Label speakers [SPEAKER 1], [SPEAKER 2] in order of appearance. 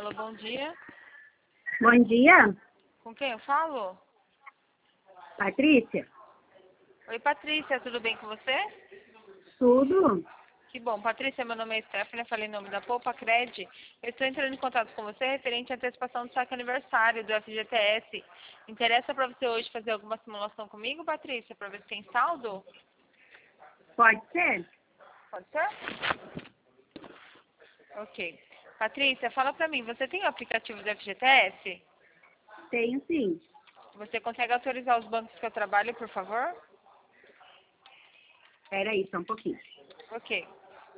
[SPEAKER 1] Alô, bom dia.
[SPEAKER 2] Bom dia,
[SPEAKER 1] Com quem eu falo?
[SPEAKER 2] Patrícia.
[SPEAKER 1] Oi, Patrícia, tudo bem com você?
[SPEAKER 2] Tudo?
[SPEAKER 1] Que bom. Patrícia, meu nome é Stephanie, eu falei em nome da Poupa Cred. Eu estou entrando em contato com você referente à antecipação do saque aniversário do FGTS. Interessa para você hoje fazer alguma simulação comigo, Patrícia, para ver se tem saldo?
[SPEAKER 2] Pode ser?
[SPEAKER 1] Pode ser? Ok. Patrícia, fala para mim, você tem o aplicativo do FGTS?
[SPEAKER 2] Tenho sim.
[SPEAKER 1] Você consegue autorizar os bancos que eu trabalho, por favor?
[SPEAKER 2] Espera aí, só um pouquinho.
[SPEAKER 1] Ok.